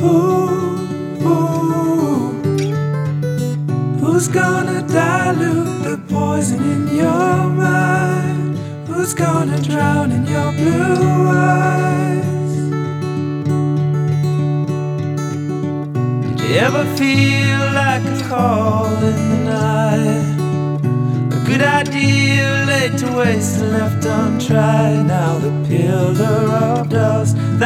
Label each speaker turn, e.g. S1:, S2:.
S1: Who's gonna dilute the poison in your mind? Who's gonna drown in your blue eyes? Did you ever feel like a call in the night? A good idea laid to waste and left untried. Now the pillar of dust